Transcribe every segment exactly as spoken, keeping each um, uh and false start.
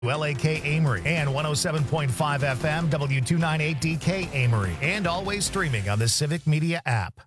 L A K Amory and one oh seven point five F M W two ninety-eight D K Amory, and always streaming on the Civic Media app.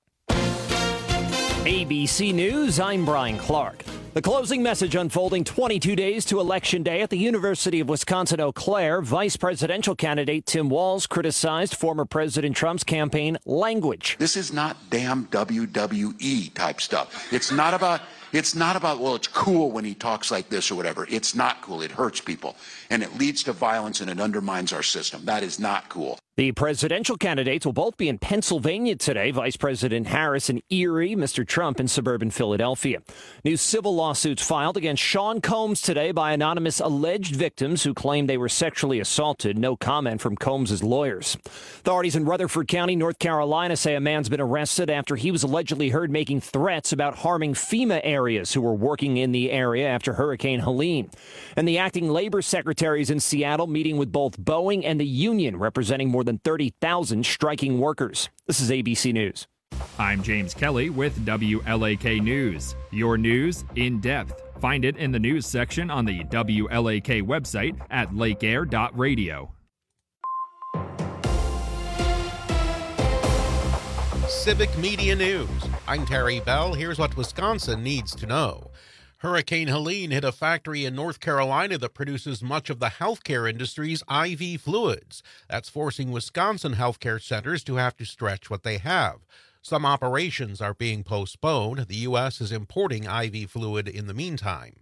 A B C News, I'm Brian Clark. The closing message unfolding twenty-two days to Election Day at the University of Wisconsin-Eau Claire. Vice presidential candidate Tim Walz criticized former President Trump's campaign language. This is not damn W W E type stuff. It's not about... It's not about, well, it's cool when he talks like this or whatever. It's not cool. It hurts people, and it leads to violence, and it undermines our system. That is not cool. The presidential candidates will both be in Pennsylvania today. Vice President Harris in Erie, Mister Trump in suburban Philadelphia. New civil lawsuits filed against Sean Combs today by anonymous alleged victims who claim they were sexually assaulted. No comment from Combs' lawyers. Authorities in Rutherford County, North Carolina, say a man's been arrested after he was allegedly heard making threats about harming FEMA areas who were working in the area after Hurricane Helene. And the acting labor secretaries in Seattle meeting with both Boeing and the union representing more than thirty thousand striking workers. This is A B C News. I'm James Kelly with W L A K News. Your news in depth. Find it in the news section on the W L A K website at lake air dot radio. Civic Media News. I'm Terry Bell. Here's what Wisconsin needs to know. Hurricane Helene hit a factory in North Carolina that produces much of the healthcare industry's I V fluids. That's forcing Wisconsin healthcare centers to have to stretch what they have. Some operations are being postponed. The U S is importing I V fluid in the meantime.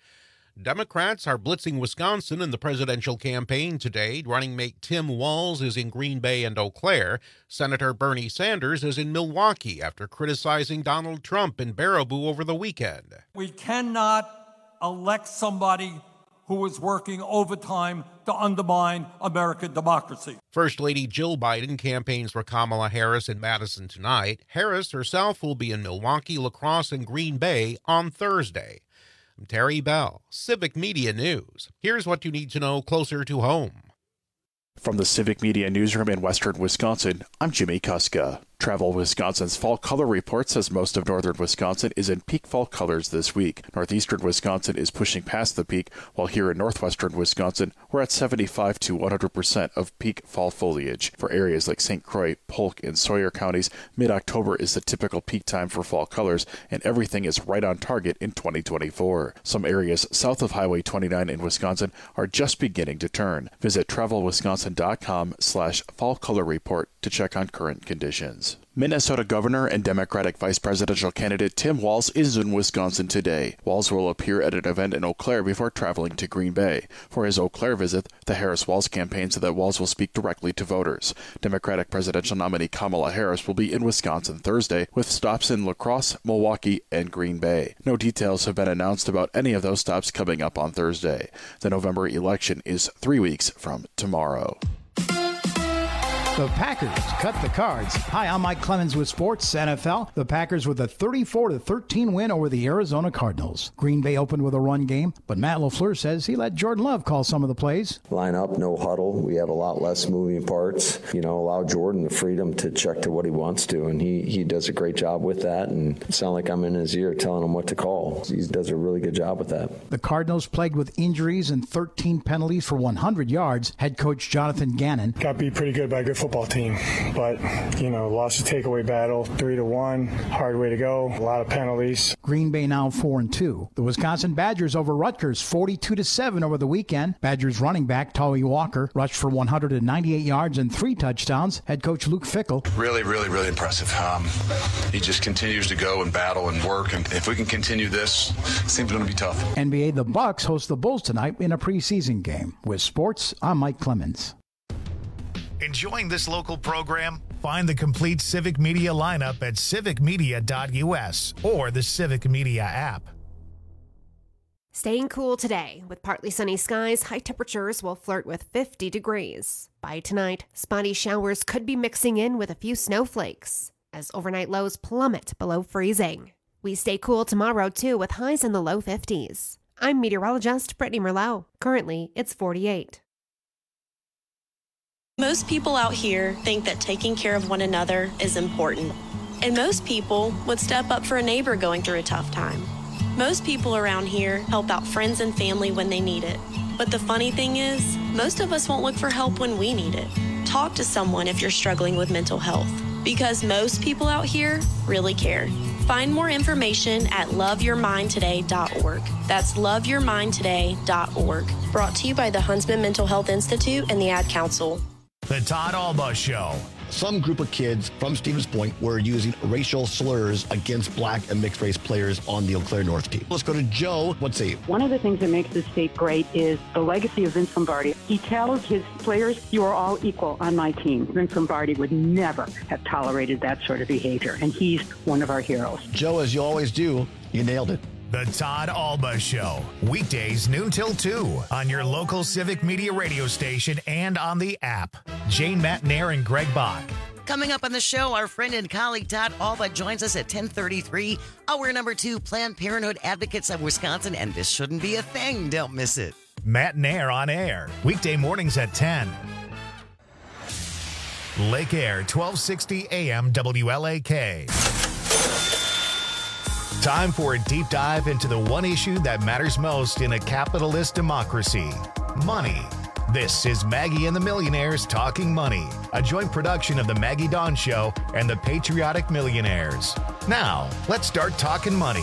Democrats are blitzing Wisconsin in the presidential campaign today. Running mate Tim Walz is in Green Bay and Eau Claire. Senator Bernie Sanders is in Milwaukee after criticizing Donald Trump in Baraboo over the weekend. We cannot elect somebody who is working overtime to undermine American democracy. First Lady Jill Biden campaigns for Kamala Harris in Madison tonight. Harris herself will be in Milwaukee, La Crosse, and Green Bay on Thursday. I'm Terry Bell, Civic Media News. Here's what you need to know closer to home. From the Civic Media Newsroom in western Wisconsin, I'm Jimmy Kuska. Travel Wisconsin's Fall Color Report says most of northern Wisconsin is in peak fall colors this week. Northeastern Wisconsin is pushing past the peak, while here in northwestern Wisconsin, we're at seventy-five to one hundred percent of peak fall foliage. For areas like Saint Croix, Polk, and Sawyer counties, mid-October is the typical peak time for fall colors, and everything is right on target in twenty twenty-four. Some areas south of Highway twenty-nine in Wisconsin are just beginning to turn. Visit travel wisconsin dot com slash fall color report to check on current conditions. Minnesota Governor and Democratic Vice Presidential candidate Tim Walz is in Wisconsin today. Walz will appear at an event in Eau Claire before traveling to Green Bay. For his Eau Claire visit, the Harris-Walz campaign said that Walz will speak directly to voters. Democratic presidential nominee Kamala Harris will be in Wisconsin Thursday, with stops in La Crosse, Milwaukee, and Green Bay. No details have been announced about any of those stops coming up on Thursday. The November election is three weeks from tomorrow. The Packers cut the cards. Hi, I'm Mike Clemens with Sports N F L. The Packers with a thirty-four to thirteen win over the Arizona Cardinals. Green Bay opened with a run game, but Matt LaFleur says he let Jordan Love call some of the plays. Line up, no huddle. We have a lot less moving parts. You know, allow Jordan the freedom to check to what he wants to, and he, he does a great job with that. And it sounds like I'm in his ear telling him what to call. He does a really good job with that. The Cardinals plagued with injuries and thirteen penalties for one hundred yards. Head coach Jonathan Gannon. Got beat pretty good by a good football team, but, you know, lost the takeaway battle, three to one, hard way to go, a lot of penalties. Green Bay now four and two. The Wisconsin Badgers over Rutgers, forty-two to seven over the weekend. Badgers running back Tawee Walker rushed for one hundred ninety-eight yards and three touchdowns. Head coach Luke Fickell. Really, really, really impressive. Um, he just continues to go and battle and work, and if we can continue this, it seems going to be tough. N B A, the Bucks host the Bulls tonight in a preseason game. With sports, I'm Mike Clemens. Enjoying this local program? Find the complete Civic Media lineup at civic media dot u s or the Civic Media app. Staying cool today with partly sunny skies. High temperatures will flirt with fifty degrees. By tonight, spotty showers could be mixing in with a few snowflakes as overnight lows plummet below freezing. We stay cool tomorrow, too, with highs in the low fifties. I'm meteorologist Brittany Merlot. Currently, it's forty-eight. Most people out here think that taking care of one another is important. And most people would step up for a neighbor going through a tough time. Most people around here help out friends and family when they need it. But the funny thing is, most of us won't look for help when we need it. Talk to someone if you're struggling with mental health, because most people out here really care. Find more information at love your mind today dot org. That's love your mind today dot org. Brought to you by the Huntsman Mental Health Institute and the Ad Council. The Todd Alba Show. Some group of kids from Stevens Point were using racial slurs against black and mixed race players on the Eau Claire North team. Let's go to Joe. Let's see. One of the things that makes this state great is the legacy of Vince Lombardi. He tells his players, you are all equal on my team. Vince Lombardi would never have tolerated that sort of behavior, and he's one of our heroes. Joe, as you always do, you nailed it. The Todd Alba Show, weekdays noon till two on your local Civic Media radio station and on the app. Jane Matnair and Greg Bach. Coming up on the show, our friend and colleague Todd Alba joins us at ten thirty-three. Hour number two, Planned Parenthood Advocates of Wisconsin, and this shouldn't be a thing. Don't miss it. Matnair on air, weekday mornings at ten. Lake Air, twelve sixty A M W L A K. Time for a deep dive into the one issue that matters most in a capitalist democracy: money. This is Maggie and the Millionaires Talking Money, a joint production of the Maggie Dawn Show and the Patriotic Millionaires. Now, let's start talking money.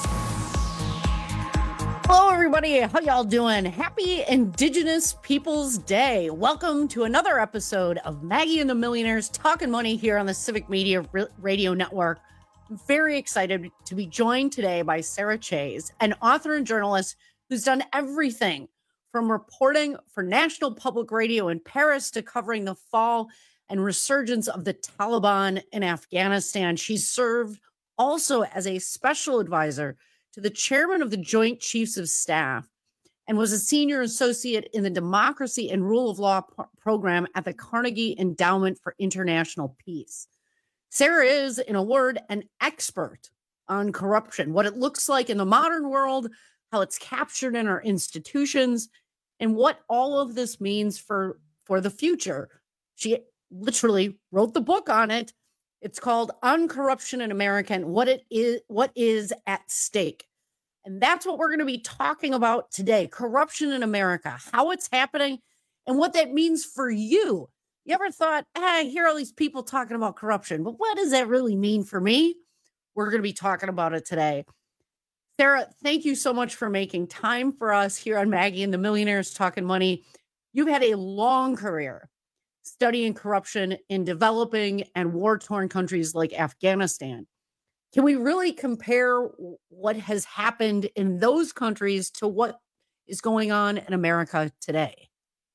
Hello, everybody. How y'all doing? Happy Indigenous Peoples Day. Welcome to another episode of Maggie and the Millionaires Talking Money here on the Civic Media Radio Network. I'm very excited to be joined today by Sarah Chayes, an author and journalist who's done everything from reporting for National Public Radio in Paris to covering the fall and resurgence of the Taliban in Afghanistan. She's served also as a special advisor to the chairman of the Joint Chiefs of Staff and was a senior associate in the Democracy and Rule of Law p- program at the Carnegie Endowment for International Peace. Sarah is, in a word, an expert on corruption, what it looks like in the modern world, how it's captured in our institutions, and what all of this means for, for the future. She literally wrote the book on it. It's called On Corruption in America and What It Is, What Is at Stake. And that's what we're going to be talking about today: corruption in America, how it's happening, and what that means for you. You ever thought, ah, I hear all these people talking about corruption, but what does that really mean for me? We're going to be talking about it today. Sarah, thank you so much for making time for us here on Maggie and the Millionaires Talking Money. You've had a long career studying corruption in developing and war-torn countries like Afghanistan. Can we really compare what has happened in those countries to what is going on in America today?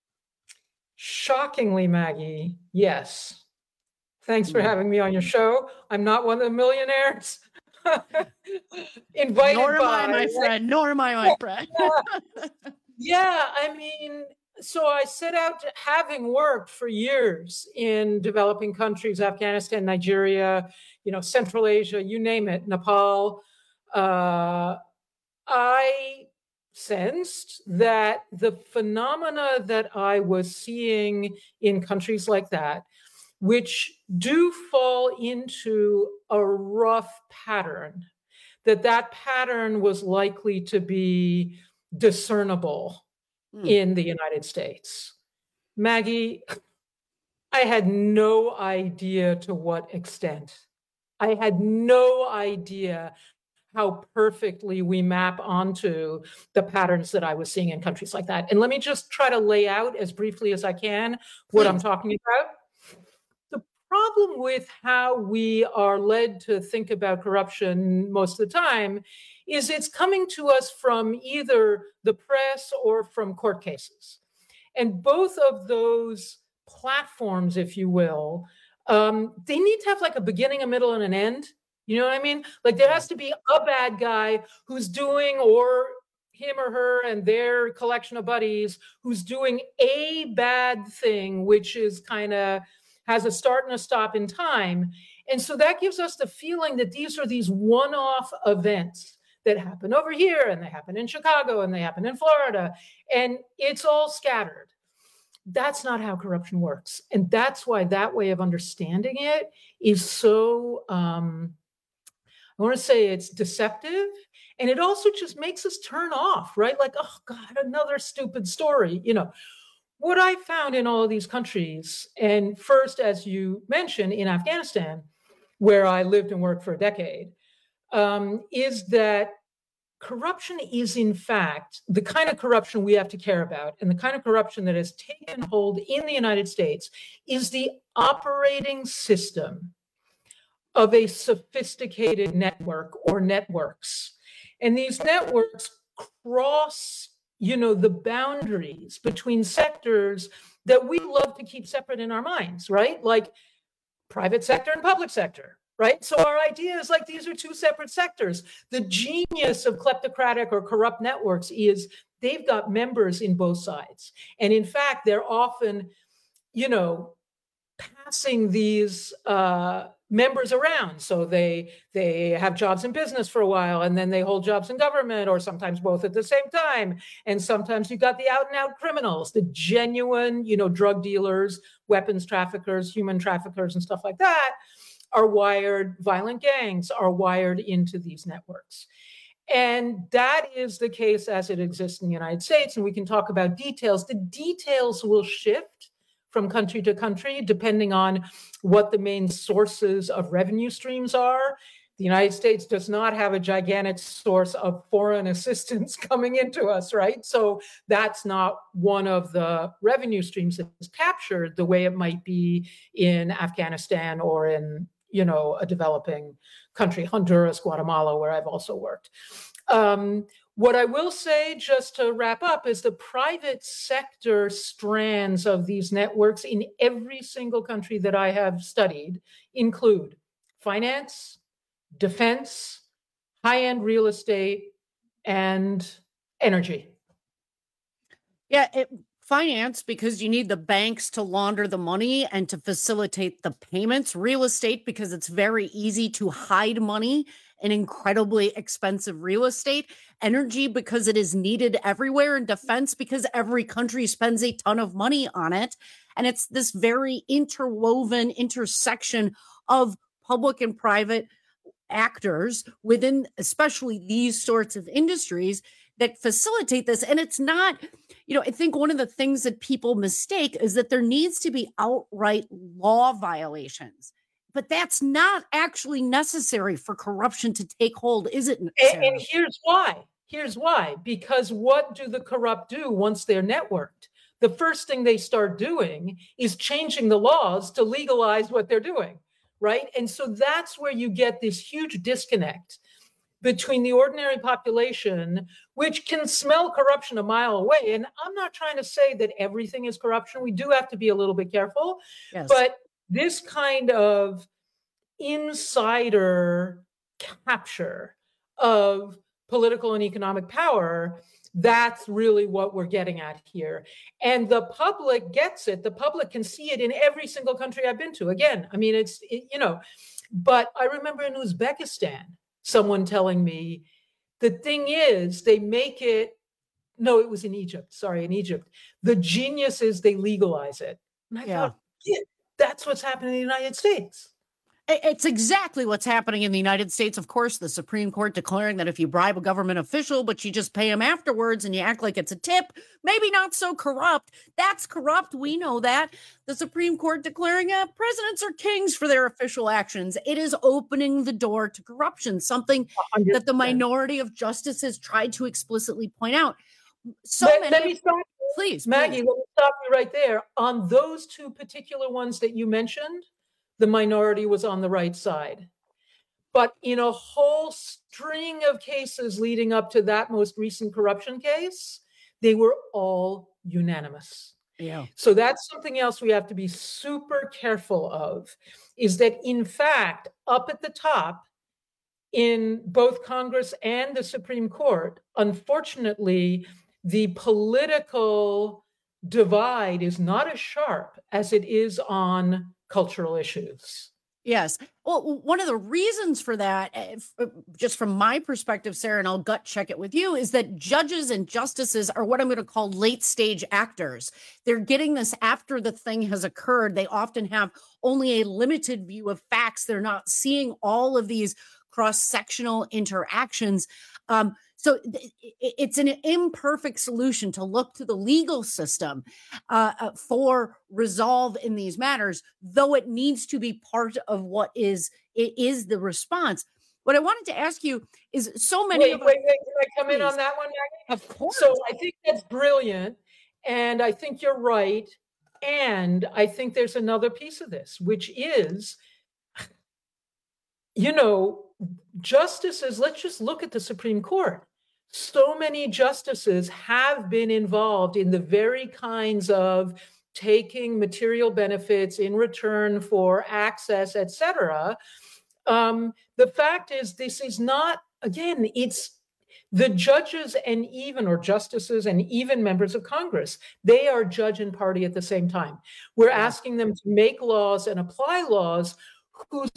Shockingly, Maggie, yes. Thanks for having me on your show. I'm not one of the millionaires. Invited Nor am by, I, my friend. Nor am I, my friend. Yeah, I mean, so I set out, to, having worked for years in developing countries, Afghanistan, Nigeria, you know, Central Asia, you name it, Nepal. Uh, I sensed that the phenomena that I was seeing in countries like that, which do fall into a rough pattern, that that pattern was likely to be discernible mm. in the United States. Maggie, I had no idea to what extent. I had no idea how perfectly we map onto the patterns that I was seeing in countries like that. And let me just try to lay out as briefly as I can what Please. I'm talking about. The problem with how we are led to think about corruption most of the time is it's coming to us from either the press or from court cases. And both of those platforms, if you will, um, they need to have like a beginning, a middle, and an end. You know what I mean? Like there has to be a bad guy who's doing, or him or her and their collection of buddies, who's doing a bad thing, which is kind of has a start and a stop in time. And so that gives us the feeling that these are these one-off events that happen over here, and they happen in Chicago, and they happen in Florida, and it's all scattered. That's not how corruption works. And that's why that way of understanding it is so, um, I want to say it's deceptive, And it also just makes us turn off, right? Like, oh God, another stupid story. You know, what I found in all of these countries, and first, as you mentioned, in Afghanistan, where I lived and worked for a decade, um, is that corruption is, in fact, the kind of corruption we have to care about, and the kind of corruption that has taken hold in the United States is the operating system of a sophisticated network or networks. And these networks cross, you know, the boundaries between sectors that we love to keep separate in our minds, right? Like private sector and public sector, right? So our idea is like, these are two separate sectors. The genius of kleptocratic or corrupt networks is they've got members in both sides. And in fact, they're often, you know, passing these uh, members around. So they they have jobs in business for a while, and then they hold jobs in government, or sometimes both at the same time. And sometimes you got the out and out criminals, the genuine, you know, drug dealers, weapons traffickers, human traffickers, and stuff like that are wired, violent gangs are wired into these networks. And that is the case as it exists in the United States. And we can talk about details. The details will shift from country to country, depending on what the main sources of revenue streams are. The United States does not have a gigantic source of foreign assistance coming into us, right? So that's not one of the revenue streams that is captured the way it might be in Afghanistan or in, you know, a developing country, Honduras, Guatemala, where I've also worked. Um, What I will say, just to wrap up, is the private sector strands of these networks in every single country that I have studied include finance, defense, high-end real estate, and energy. Yeah, it, finance, because you need the banks to launder the money and to facilitate the payments. Real estate, because it's very easy to hide money in incredibly expensive real estate. Energy, because it is needed everywhere. And defense, because every country spends a ton of money on it. And it's this very interwoven intersection of public and private actors within especially these sorts of industries that facilitate this. And it's not, you know, I think one of the things that people mistake is that there needs to be outright law violations. But that's not actually necessary for corruption to take hold, is it? And, and here's why. Here's why. Because what do the corrupt do once they're networked? The first thing they start doing is changing the laws to legalize what they're doing, right? And so that's where you get this huge disconnect between the ordinary population, which can smell corruption a mile away. And I'm not trying to say that everything is corruption. We do have to be a little bit careful. Yes. But this kind of insider capture of political and economic power, that's really what we're getting at here. And the public gets it. The public can see it in every single country I've been to. Again, I mean, it's, it, you know, but I remember in Uzbekistan, someone telling me, the thing is, they make it, no, it was in Egypt, sorry, in Egypt. The genius is they legalize it. And I Yeah. thought, yeah, that's what's happening in the United States. It's exactly what's happening in the United States. Of course, the Supreme Court declaring that if you bribe a government official, but you just pay him afterwards and you act like it's a tip, maybe not so corrupt. That's corrupt. We know that. The Supreme Court declaring uh, presidents are kings for their official actions. It is opening the door to corruption, something one hundred percent that the minority of justices tried to explicitly point out. So let, many, let me stop you, please, Maggie, please. let me stop you right there. On those two particular ones that you mentioned, the minority was on the right side. But in a whole string of cases leading up to that most recent corruption case, they were all unanimous. Yeah. So that's something else we have to be super careful of, is that in fact, up at the top in both Congress and the Supreme Court, unfortunately, the political divide is not as sharp as it is on cultural issues. Yes. Well, one of the reasons for that, if, just from my perspective, Sarah, and I'll gut check it with you, is that judges and justices are what I'm going to call late stage actors. They're getting this after the thing has occurred. They often have only a limited view of facts. They're not seeing all of these cross-sectional interactions. Um, so th- it's an imperfect solution to look to the legal system uh, uh, for resolve in these matters, though it needs to be part of what is it is the response. What I wanted to ask you is so many wait, of wait, wait, can I come in on that one, Maggie? Of course. So I think that's brilliant. And I think you're right. And I think there's another piece of this, which is, you know, justices, let's just look at the Supreme Court. So many justices have been involved in the very kinds of taking material benefits in return for access, et cetera. Um, the fact is, this is not, again, it's the judges and even, or justices and even members of Congress, they are judge and party at the same time. We're asking them to make laws and apply laws whose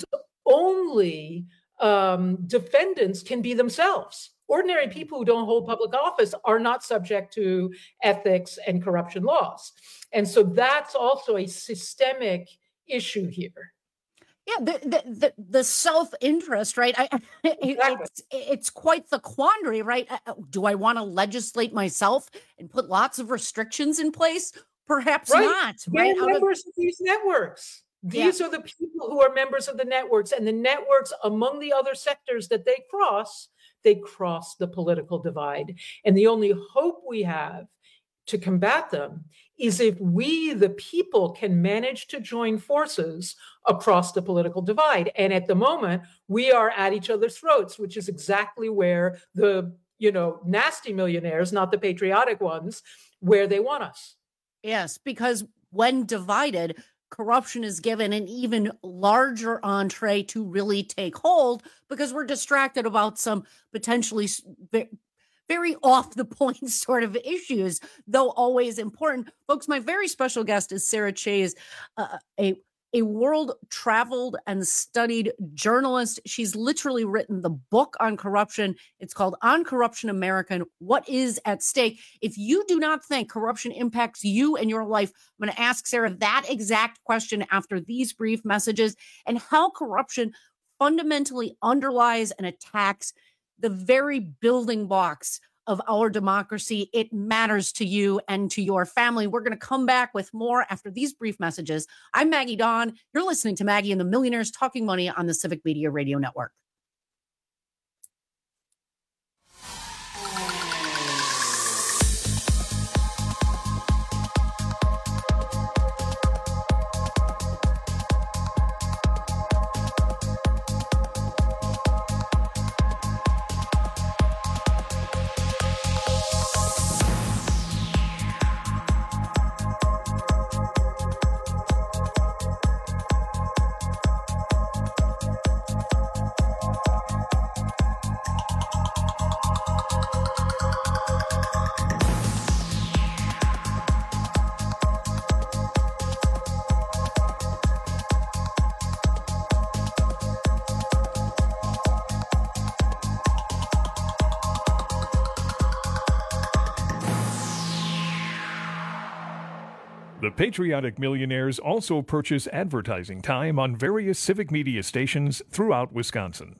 only um, defendants can be themselves. Ordinary people who don't hold public office are not subject to ethics and corruption laws. And so that's also a systemic issue here. Yeah, the the the, the self-interest, right? I, exactly. It's it's quite the quandary, right? Do I want to legislate myself and put lots of restrictions in place? Perhaps right. not. They're right? members of, of these networks. These yeah. are the people who are members of the networks, and the networks, among the other sectors that they cross, they cross the political divide. And the only hope we have to combat them is if we, the people, can manage to join forces across the political divide. And at the moment, we are at each other's throats, which is exactly where the, you know, nasty millionaires, not the patriotic ones, where they want us. Yes, because when divided, corruption is given an even larger entree to really take hold because we're distracted about some potentially very off the point sort of issues, though always important. Folks, my very special guest is Sarah Chayes, uh, a a world-traveled and studied journalist. She's literally written the book on corruption. It's called On Corruption America, What is at Stake? If you do not think corruption impacts you and your life, I'm going to ask Sarah that exact question after these brief messages and how corruption fundamentally underlies and attacks the very building blocks of our democracy. It matters to you and to your family. We're going to come back with more after these brief messages. I'm Maggie Dawn. You're listening to Maggie and the Millionaires Talking Money on the Civic Media Radio Network. The Patriotic Millionaires also purchase advertising time on various civic media stations throughout Wisconsin.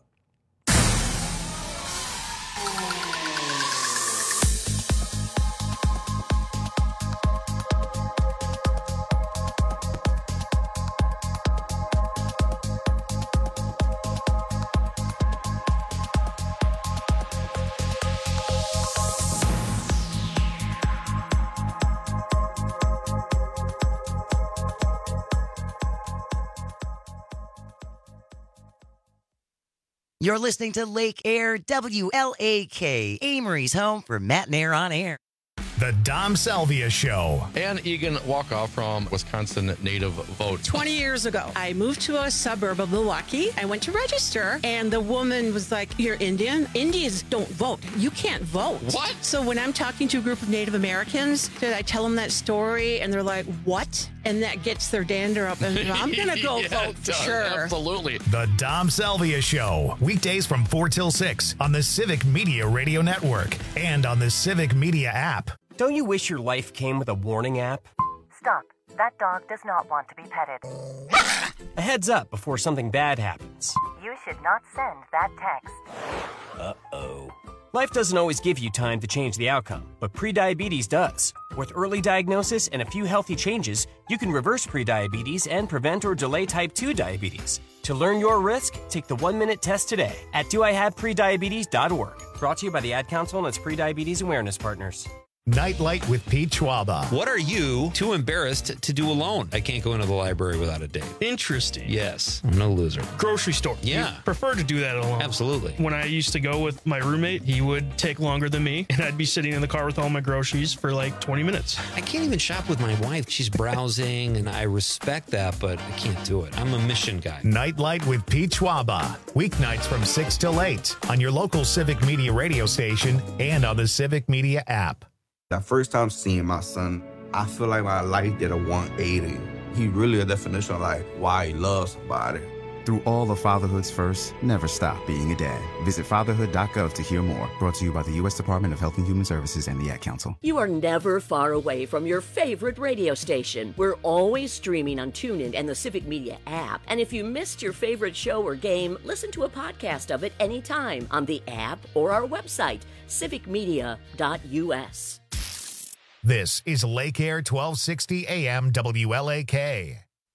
You're listening to Lake Air, W L A K, Amory's home for Matt and Air on Air. The Dom Salvia Show. Ann Egan Walkoff from Wisconsin Native Vote. twenty years ago, I moved to a suburb of Milwaukee. I went to register, and the woman was like, "You're Indian? Indians don't vote. You can't vote." What? So when I'm talking to a group of Native Americans, did I tell them that story? And they're like, "What?" And that gets their dander up, and I'm going to go yeah, vote for sure. Absolutely. The Dom Salvia Show. Weekdays from four till six on the Civic Media Radio Network and on the Civic Media app. Don't you wish your life came with a warning app? Stop. That dog does not want to be petted. A heads up before something bad happens. You should not send that text. Uh-oh. Life doesn't always give you time to change the outcome, but prediabetes does. With early diagnosis and a few healthy changes, you can reverse prediabetes and prevent or delay type two diabetes. To learn your risk, take the one-minute test today at do I have prediabetes dot org. Brought to you by the Ad Council and its Prediabetes Awareness Partners. Nightlight with Pete Schwaba. What are you too embarrassed to do alone? I can't go into the library without a date. Interesting. Yes, I'm no loser. Grocery store. Yeah. You prefer to do that alone. Absolutely. When I used to go with my roommate, he would take longer than me, and I'd be sitting in the car with all my groceries for like twenty minutes. I can't even shop with my wife. She's browsing, and I respect that, but I can't do it. I'm a mission guy. Nightlight with Pete Schwaba. Weeknights from six till eight on your local Civic Media radio station and on the Civic Media app. The first time seeing my son, I feel like my life did a one eighty. He really a definition of like why he loves somebody. Through all of fatherhood's first, never stop being a dad. Visit fatherhood dot gov to hear more. Brought to you by the U S Department of Health and Human Services and the Ad Council. You are never far away from your favorite radio station. We're always streaming on TuneIn and the Civic Media app. And if you missed your favorite show or game, listen to a podcast of it anytime on the app or our website, civic media dot U S. This is Lake Air twelve sixty A M W L A K.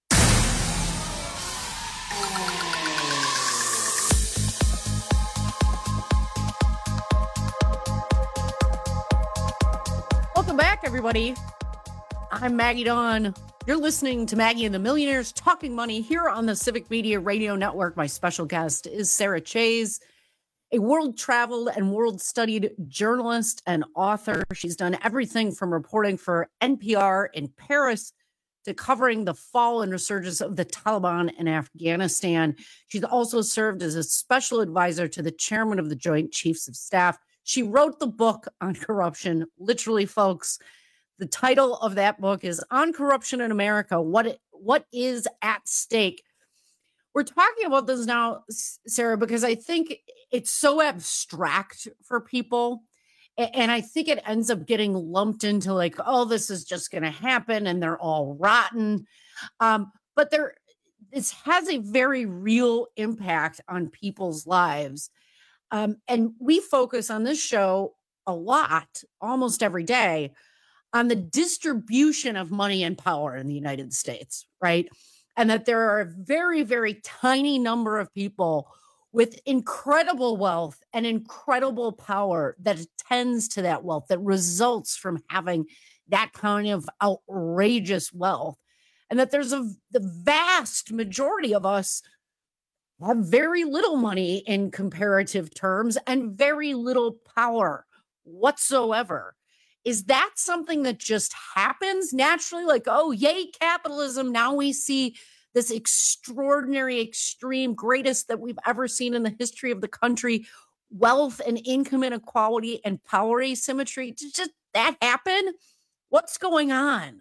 Welcome back, everybody. I'm Maggie Dawn. You're listening to Maggie and the Millionaires Talking Money here on the Civic Media Radio Network. My special guest is Sarah Chayes, a world-traveled and world-studied journalist and author. She's done everything from reporting for N P R in Paris to covering the fall and resurgence of the Taliban in Afghanistan. She's also served as a special advisor to the chairman of the Joint Chiefs of Staff. She wrote the book on corruption. Literally, folks, the title of that book is On Corruption in America, What it, What is at Stake? We're talking about this now, Sarah, because I think it's so abstract for people. And I think it ends up getting lumped into like, oh, this is just going to happen and they're all rotten. Um, but there, this has a very real impact on people's lives. Um, and we focus on this show a lot, almost every day, on the distribution of money and power in the United States, right? And that there are a very, very tiny number of people with incredible wealth and incredible power that attends to that wealth, that results from having that kind of outrageous wealth. And that there's a the vast majority of us have very little money in comparative terms and very little power whatsoever. Is that something that just happens naturally? Like, oh, yay, capitalism. Now we see this extraordinary, extreme, greatest that we've ever seen in the history of the country, wealth and income inequality and power asymmetry. Did just that happen? What's going on?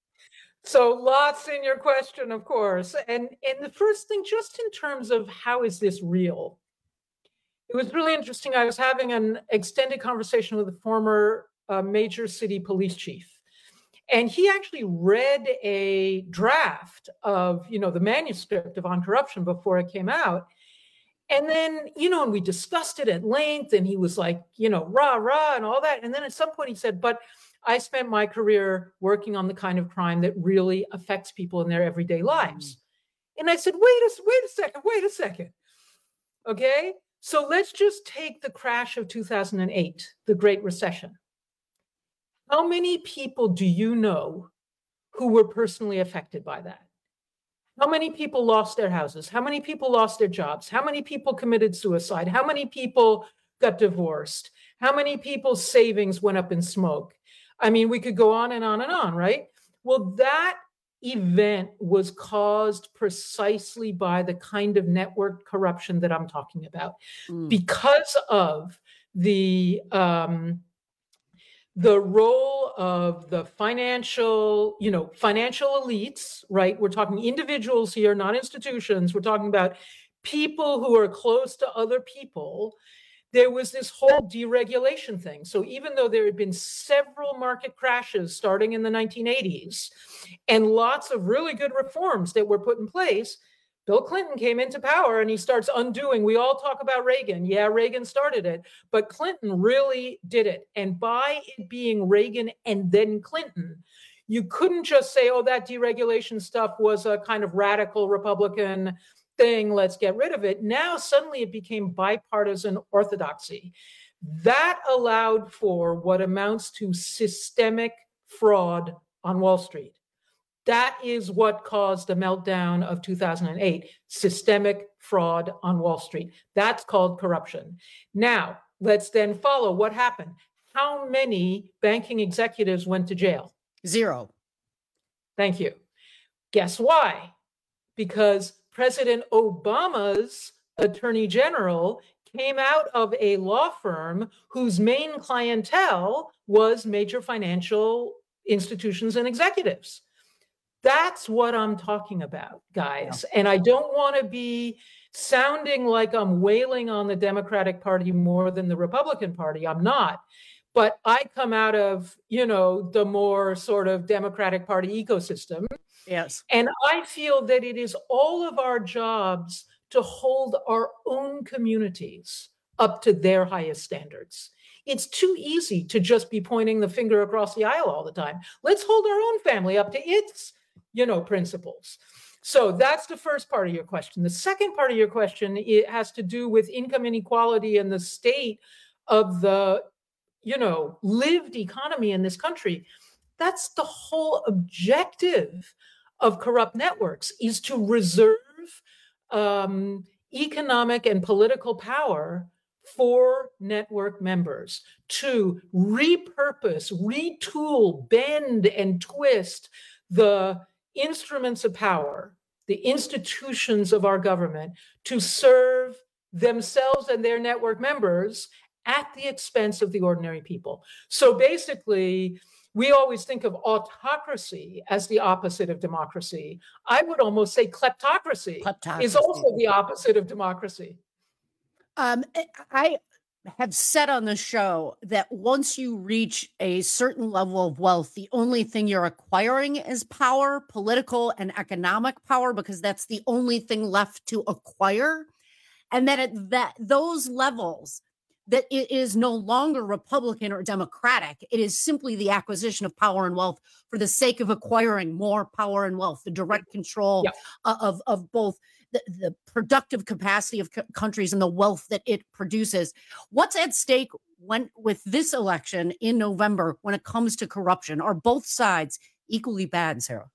So lots in your question, of course. And, and the first thing, just in terms of how is this real? It was really interesting. I was having an extended conversation with a former uh, major city police chief. And he actually read a draft of, you know, the manuscript of On Corruption before it came out. And then, you know, and we discussed it at length and he was like, you know, rah, rah, and all that. And then at some point he said, but I spent my career working on the kind of crime that really affects people in their everyday lives. Mm. And I said, wait a, wait a second, wait a second. Okay. So let's just take the crash of two thousand eight, the Great Recession. How many people do you know who were personally affected by that? How many people lost their houses? How many people lost their jobs? How many people committed suicide? How many people got divorced? How many people's savings went up in smoke? I mean, we could go on and on and on, right? Well, that event was caused precisely by the kind of network corruption that I'm talking about, mm. because of the um, the role of the financial, you know, financial elites, right? We're talking individuals here, not institutions. We're talking about people who are close to other people. There was this whole deregulation thing. So even though there had been several market crashes starting in the nineteen eighties and lots of really good reforms that were put in place, Bill Clinton came into power and he starts undoing. We all talk about Reagan. Yeah, Reagan started it, but Clinton really did it. And by it being Reagan and then Clinton, you couldn't just say, oh, that deregulation stuff was a kind of radical Republican thing. Let's get rid of it. Now, suddenly it became bipartisan orthodoxy. That allowed for what amounts to systemic fraud on Wall Street. That is what caused the meltdown of two thousand eight, systemic fraud on Wall Street. That's called corruption. Now, let's then follow what happened. How many banking executives went to jail? Zero. Thank you. Guess why? Because President Obama's attorney general came out of a law firm whose main clientele was major financial institutions and executives. That's what I'm talking about, guys. Yeah. And I don't want to be sounding like I'm wailing on the Democratic Party more than the Republican Party. I'm not. But I come out of, you know, the more sort of Democratic Party ecosystem. Yes. And I feel that it is all of our jobs to hold our own communities up to their highest standards. It's too easy to just be pointing the finger across the aisle all the time. Let's hold our own family up to its, you know, principles. So that's the first part of your question. The second part of your question, it has to do with income inequality and the state of the, you know, lived economy in this country. That's the whole objective of corrupt networks, is to reserve um, economic and political power for network members, to repurpose, retool, bend, and twist the instruments of power, the institutions of our government, to serve themselves and their network members at the expense of the ordinary people. So basically, we always think of autocracy as the opposite of democracy. I would almost say kleptocracy, kleptocracy. is also the opposite of democracy. Um, I have said on the show that once you reach a certain level of wealth, the only thing you're acquiring is power, political and economic power, because that's the only thing left to acquire. And that at that those levels, that it is no longer Republican or Democratic. It is simply the acquisition of power and wealth for the sake of acquiring more power and wealth, the direct control yeah. of, of both the, the productive capacity of c- countries and the wealth that it produces. What's at stake when with this election in November when it comes to corruption? Are both sides equally bad, Sarah?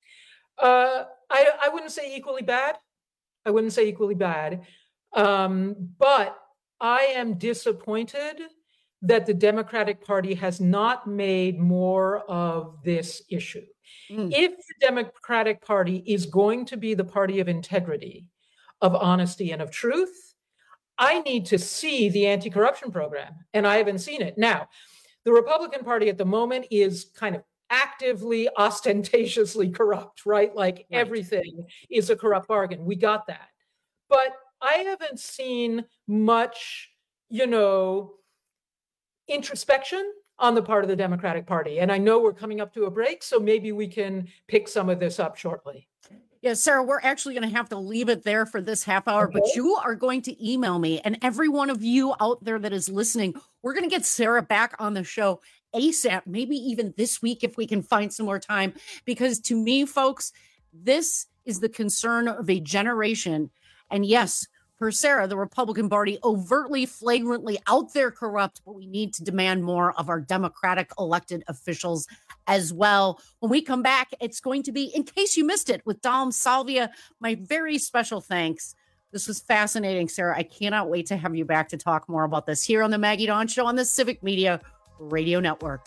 Uh, I, I wouldn't say equally bad. I wouldn't say equally bad. Um, but I am disappointed that the Democratic Party has not made more of this issue. Mm. If the Democratic Party is going to be the party of integrity, of honesty, and of truth, I need to see the anti-corruption program, and I haven't seen it. Now, the Republican Party at the moment is kind of actively, ostentatiously corrupt, right? Like right. everything is a corrupt bargain. We got that. But I haven't seen much, you know, introspection on the part of the Democratic Party. And I know we're coming up to a break, so maybe we can pick some of this up shortly. Yeah, Sarah, we're actually going to have to leave it there for this half hour, okay. But you are going to email me, and every one of you out there that is listening, we're going to get Sarah back on the show ASAP, maybe even this week if we can find some more time, because to me, folks, this is the concern of a generation. And yes, for Sarah, the Republican Party overtly, flagrantly out there corrupt, but we need to demand more of our Democratic elected officials as well. When we come back, it's going to be, in case you missed it, with Dom Salvia. My very special thanks. This was fascinating, Sarah. I cannot wait to have you back to talk more about this here on the Maggie Dawn Show on the Civic Media Radio Network.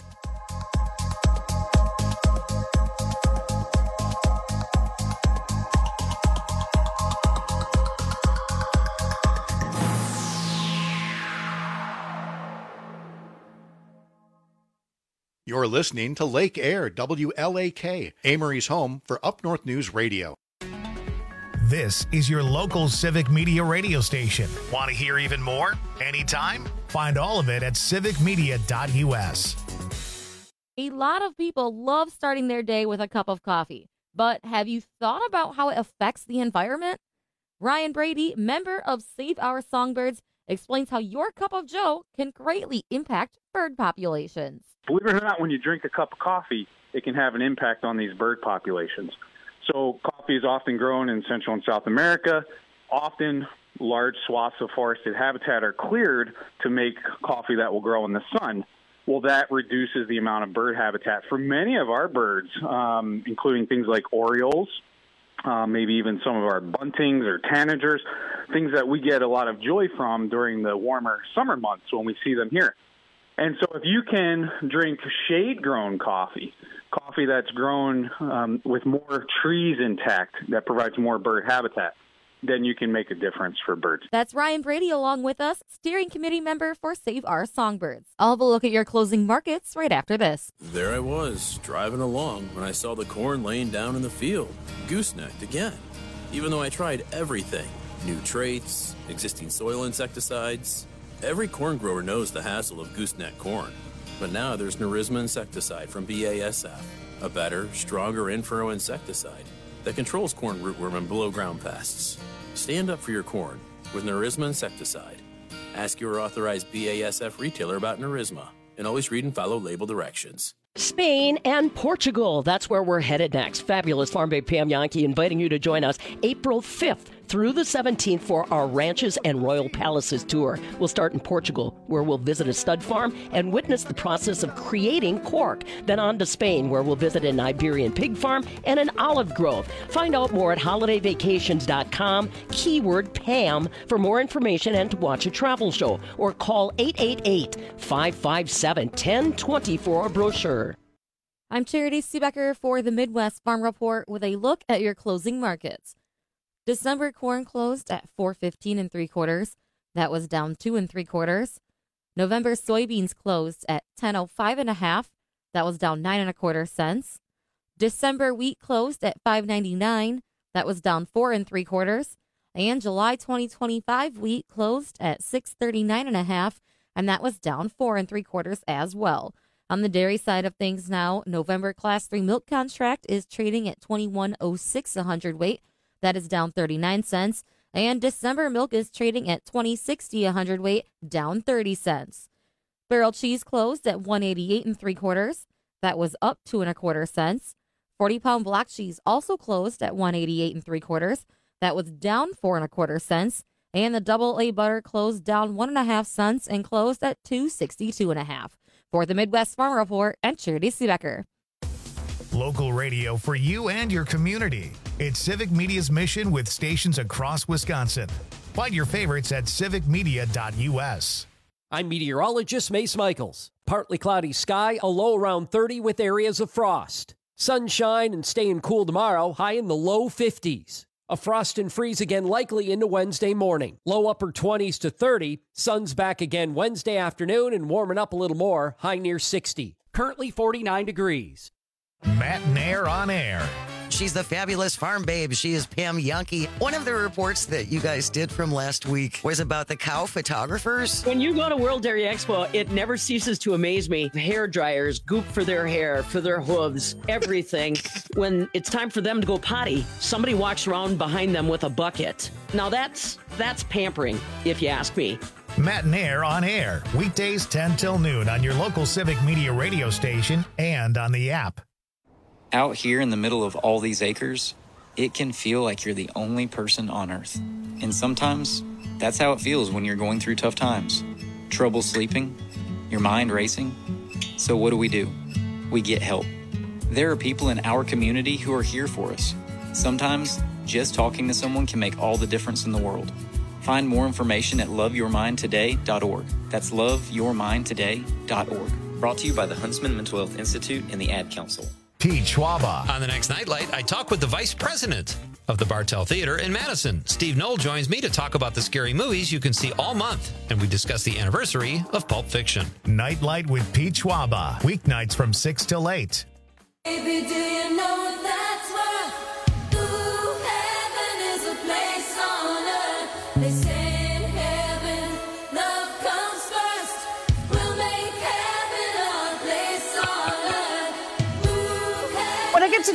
You're listening to Lake Air, W L A K, Amory's home for Up North News Radio. This is your local Civic Media radio station. Want to hear even more? Anytime? Find all of it at civic media dot u s. A lot of people love starting their day with a cup of coffee, but have you thought about how it affects the environment? Ryan Brady, member of Save Our Songbirds, explains how your cup of joe can greatly impact bird populations. Believe it or not, when you drink a cup of coffee, it can have an impact on these bird populations. So coffee is often grown in Central and South America. Often large swaths of forested habitat are cleared to make coffee that will grow in the sun. Well, that reduces the amount of bird habitat for many of our birds, um, including things like orioles, uh, maybe even some of our buntings or tanagers, things that we get a lot of joy from during the warmer summer months when we see them here. And so if you can drink shade-grown coffee, coffee that's grown um, with more trees intact that provides more bird habitat, then you can make a difference for birds. That's Ryan Brady along with us, steering committee member for Save Our Songbirds. I'll have a look at your closing markets right after this. There I was, driving along when I saw the corn laying down in the field, goosenecked again. Even though I tried everything, new traits, existing soil insecticides, every corn grower knows the hassle of gooseneck corn. But now there's Nerisma insecticide from B A S F, a better, stronger in-furrow insecticide that controls corn rootworm and below-ground pests. Stand up for your corn with Nerisma insecticide. Ask your authorized B A S F retailer about Nerisma, and always read and follow label directions. Spain and Portugal. That's where we're headed next. Fabulous Farm Babe Pam Yankee inviting you to join us April fifth through the seventeenth for our Ranches and Royal Palaces tour. We'll start in Portugal, where we'll visit a stud farm and witness the process of creating cork. Then on to Spain, where we'll visit an Iberian pig farm and an olive grove. Find out more at holiday vacations dot com, keyword Pam, for more information and to watch a travel show. Or call eight eight eight, five five seven, one zero two four for a brochure. I'm Charity Seebecker for the Midwest Farm Report with a look at your closing markets. December corn closed at four fifteen and three quarters. That was down two and three quarters. November soybeans closed at ten oh five and a half. That was down nine and a quarter cents. December wheat closed at five ninety-nine. That was down four and three quarters. And July twenty twenty-five wheat closed at six thirty-nine and a half, and that was down four and three quarters as well. On the dairy side of things now, November Class three milk contract is trading at twenty-one oh six a hundredweight. That is down thirty-nine cents. And December milk is trading at twenty sixty a hundredweight, down thirty cents. Barrel cheese closed at one eighty-eight and three quarters. That was up two and a quarter cents. forty pound block cheese also closed at one eighty-eight and three quarters. That was down four and a quarter cents. And the double A butter closed down one and a half cents and closed at two sixty-two and a half. For the Midwest Farm Report, and Charity Seebecker. Local radio for you and your community. It's Civic Media's mission with stations across Wisconsin. Find your favorites at civic media dot u s. I'm meteorologist Mace Michaels. Partly cloudy sky, a low around thirty with areas of frost. Sunshine and staying cool tomorrow, high in the low fifties. A frost and freeze again likely into Wednesday morning. Low upper twenties to thirty. Sun's back again Wednesday afternoon and warming up a little more, high near sixty. Currently forty-nine degrees. Matt Nair on air. She's the fabulous farm babe. She is Pam Yankee. One of the reports that you guys did from last week was about the cow photographers. When you go to World Dairy Expo, it never ceases to amaze me. Hair dryers, goop for their hair, for their hooves, everything. When it's time for them to go potty, somebody walks around behind them with a bucket. Now that's that's pampering, if you ask me. Matt Nair on air, weekdays ten till noon on your local Civic Media radio station and on the app. Out here in the middle of all these acres, it can feel like you're the only person on Earth. And sometimes, that's how it feels when you're going through tough times. Trouble sleeping, your mind racing. So what do we do? We get help. There are people in our community who are here for us. Sometimes, just talking to someone can make all the difference in the world. Find more information at love your mind today dot org. That's love your mind today dot org. Brought to you by the Huntsman Mental Health Institute and the Ad Council. Pete Schwaba. On the next Nightlight, I talk with the vice president of the Bartell Theater in Madison. Steve Knoll joins me to talk about the scary movies you can see all month, and we discuss the anniversary of Pulp Fiction. Nightlight with Pete Schwaba. Weeknights from six till eight. Baby, do you know that's where ooh, heaven is a place on earth? They say in heaven, love comes first. We'll make heaven our place on earth. Ooh, When I get to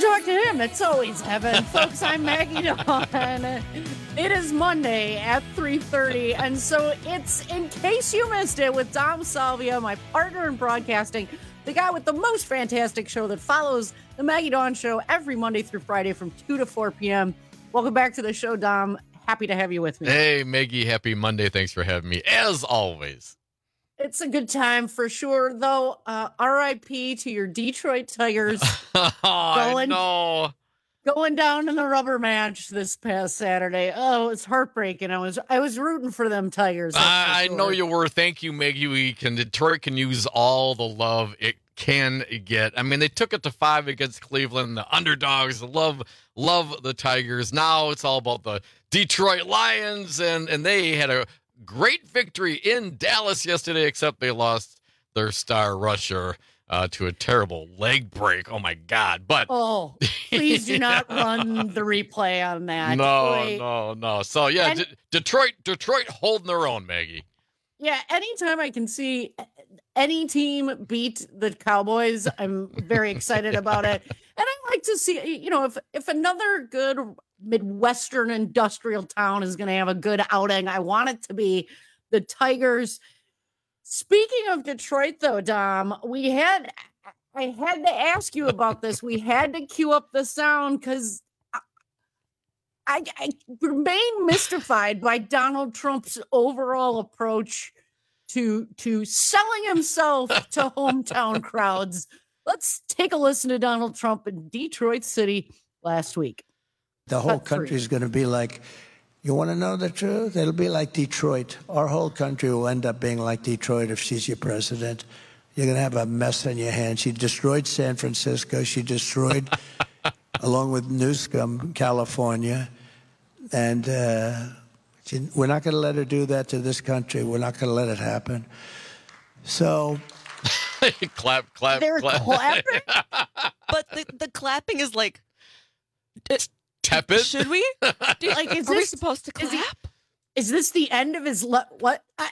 talk to him. It's always heaven. Folks, I'm Maggie Dawn. It is Monday at three thirty, and so it's In Case You Missed It with Dom Salvia, my partner in broadcasting, the guy with the most fantastic show that follows the Maggie Dawn Show every Monday through Friday from two to four p.m. Welcome back to the show, Dom. Happy to have you with me. Hey, Maggie. Happy Monday. Thanks for having me, as always. It's a good time for sure, though. Uh, R I P to your Detroit Tigers. oh, going, no. Going down in the rubber match this past Saturday. Oh, it's heartbreaking. I was I was rooting for them Tigers. I, sure. I know you were. Thank you, Maggie. We can Detroit can use all the love it can get. I mean, they took it to five against Cleveland. The underdogs love love the Tigers. Now it's all about the Detroit Lions, and and they had a great victory in Dallas yesterday, except they lost their star rusher uh, to a terrible leg break. Oh, my God. But oh, please do not run the replay on that. No, Wait. no, no. So, yeah, And- D- Detroit, Detroit holding their own, Maggie. Yeah, anytime I can see any team beat the Cowboys, I'm very excited about it. And I like to see, you know, if if another good Midwestern industrial town is going to have a good outing, I want it to be the Tigers. Speaking of Detroit, though, Dom, we had, I had to ask you about this. We had to cue up the sound because I, I remain mystified by Donald Trump's overall approach to to selling himself to hometown crowds. Let's take a listen to Donald Trump in Detroit City last week. The whole Cut three. country is going to be like, you want to know the truth? It'll be like Detroit. Our whole country will end up being like Detroit if she's your president. You're going to have a mess on your hands. She destroyed San Francisco. She destroyed, along with Newsom, California. And uh, she, we're not going to let her do that to this country. We're not going to let it happen. So... clap, clap, They're clap. clapping? But the, the clapping is like... It, Tepid? Should we? Do, Like, is are we this- supposed to is clap? he- Is this the end of his... Le- what? I,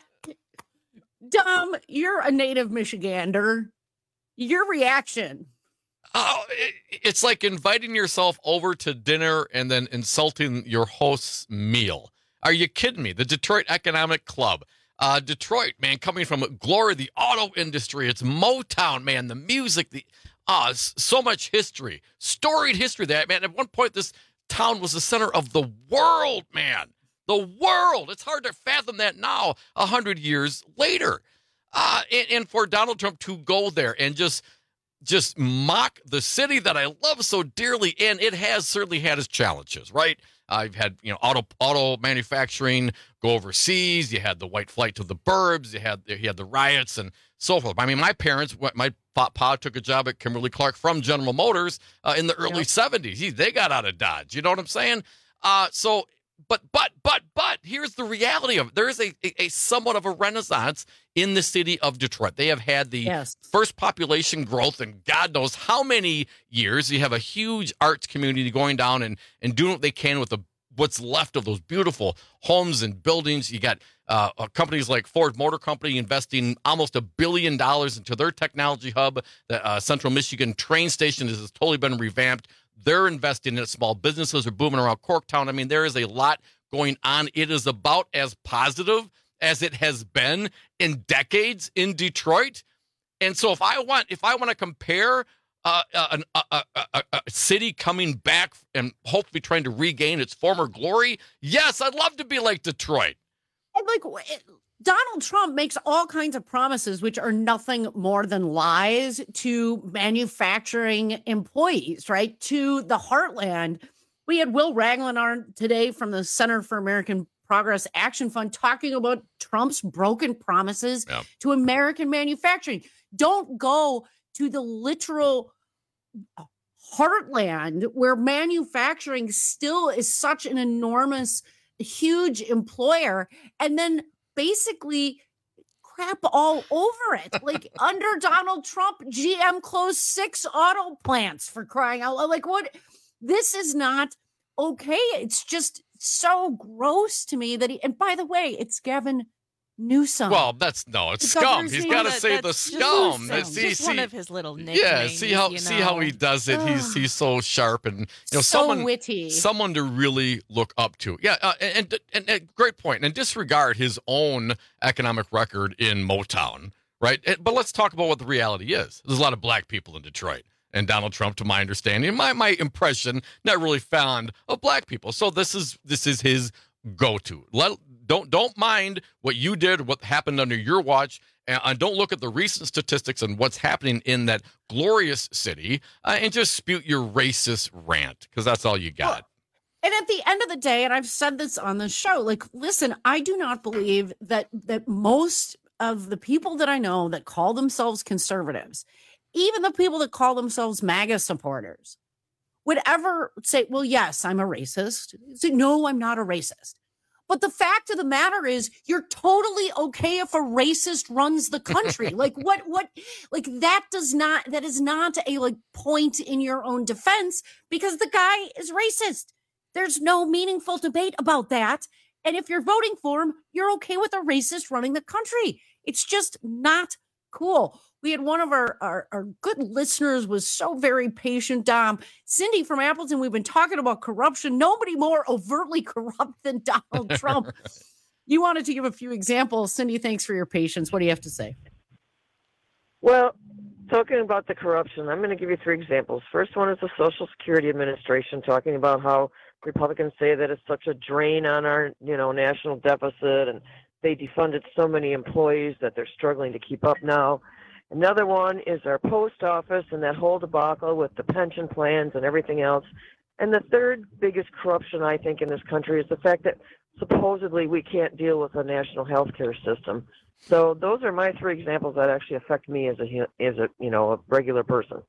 Dom, you're a native Michigander. Your reaction... Oh, it, it's like inviting yourself over to dinner and then insulting your host's meal. Are you kidding me? The Detroit Economic Club. Uh, Detroit, man, coming from glory, the auto industry. It's Motown, man, the music, the uh, so much history, storied history there, man. At one point, this town was the center of the world, man. The world. It's hard to fathom that now, a hundred years later. Uh, and, and for Donald Trump to go there and just... just mock the city that I love so dearly, and it has certainly had its challenges, right? I've had, you know, auto auto manufacturing go overseas. You had the white flight to the burbs. You had you had the riots and so forth. I mean, my parents, my pa took a job at Kimberly Clark from General Motors uh, in the early Yep. seventies. He, they got out of Dodge. You know what I'm saying? Uh, so, but, but, but, but, here's the reality of it. There is a, a, a somewhat of a renaissance in the city of Detroit. They have had the Yes. first population growth in God knows how many years. You have a huge arts community going down and, and doing what they can with the what's left of those beautiful homes and buildings. You got uh, uh, companies like Ford Motor Company investing almost a billion dollars into their technology hub. The uh, Central Michigan train station has totally been revamped. They're investing in it. Small businesses are booming around Corktown. I mean, there is a lot going on. It is about as positive as it has been in decades in Detroit. And so if I want, if I want to compare uh, an, a, a, a, a city coming back and hopefully trying to regain its former glory, yes, I'd love to be like Detroit. And like it- Donald Trump makes all kinds of promises, which are nothing more than lies to manufacturing employees, right? To the heartland. We had Will Ragland on today from the Center for American Progress Action Fund talking about Trump's broken promises Yep. to American manufacturing. Don't go to the literal heartland where manufacturing still is such an enormous, huge employer, and then basically crap all over it. Like under Donald Trump, G M closed six auto plants, for crying out loud. Like what? This is not okay. It's just so gross to me that he, and by the way, it's Gavin Newsom. Well, that's no, it's The scum. governor's He's name- got to That- say the that's just scum. Newsom. That's- see, Just one see- of his little Yeah, nicknames. see how you see how he know. does it. He's he's so sharp and you know So someone witty. someone to really look up to. Yeah, uh, and, and and great point. And disregard his own economic record in Motown, right? And- But let's talk about what the reality is. There's a lot of black people in Detroit. And Donald Trump, to my understanding, my my impression, not really fond of black people. So this is this is his go-to. Let don't don't mind what you did, what happened under your watch, and, and don't look at the recent statistics and what's happening in that glorious city, uh, and just spew your racist rant because that's all you got. And at the end of the day, and I've said this on the show, like, listen, I do not believe that that most of the people that I know that call themselves conservatives, even the people that call themselves MAGA supporters, would ever say, well, yes, I'm a racist. Say, no, I'm not a racist. But the fact of the matter is, you're totally okay if a racist runs the country. like what, what, like that does not, that is not a like point in your own defense because the guy is racist. There's no meaningful debate about that. And if you're voting for him, you're okay with a racist running the country. It's just not cool. We had one of our, our, our good listeners was so very patient, Dom. Cindy from Appleton, we've been talking about corruption. Nobody more overtly corrupt than Donald Trump. You wanted to give a few examples. Cindy, thanks for your patience. What do you have to say? Well, talking about the corruption, I'm going to give you three examples. First one is the Social Security Administration, talking about how Republicans say that it's such a drain on our, you know, national deficit, and they defunded so many employees that they're struggling to keep up now. Another one is our post office and that whole debacle with the pension plans and everything else. And the third biggest corruption, I think, in this country is the fact that supposedly we can't deal with a national health care system. So those are my three examples that actually affect me as a, as a you know, a regular person.